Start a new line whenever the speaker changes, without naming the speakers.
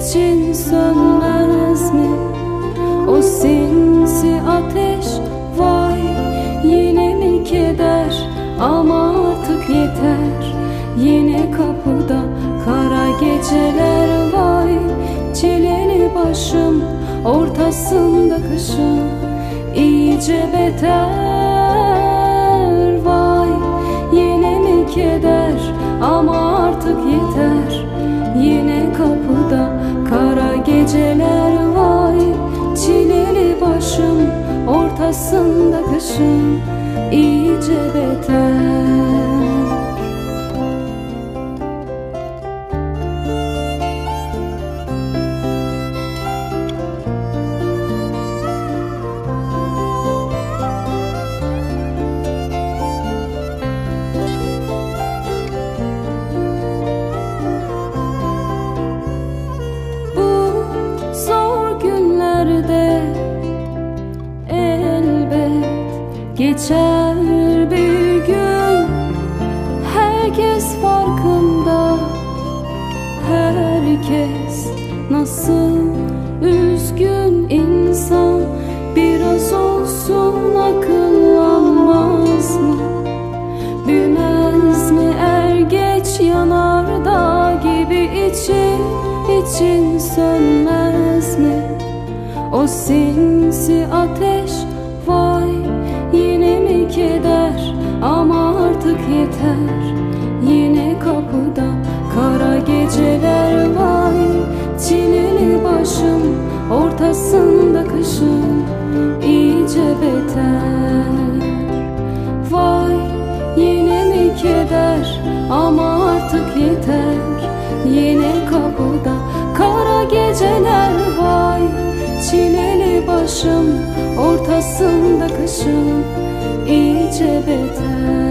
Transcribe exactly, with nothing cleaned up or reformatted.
için sönmez mi o sinsi ateş? Vay yine mi keder, ama artık yeter. Yine kapıda kara geceler, vay çileli başım ortasında kışın iyice beter. Vay yine mi keder, ama artık yeter. Yine kapıda kara geceler, vay çileli başım ortasında kışın iyice beter. Geçer bir gün, herkes farkında. Herkes nasıl üzgün, insan biraz olsun akıllanmaz mı? Büyümez mi er geç yanardağ gibi, için için sönmez mi o sinsi ateş? Vay yine mi keder, ama artık yeter. Yine kapıda kara geceler, vay çileli başım ortasında kışın iyice beter. Vay yine mi keder, ama artık yeter. Yine kapıda kara geceler, vay çileli başım ortasında kışın iyice beter.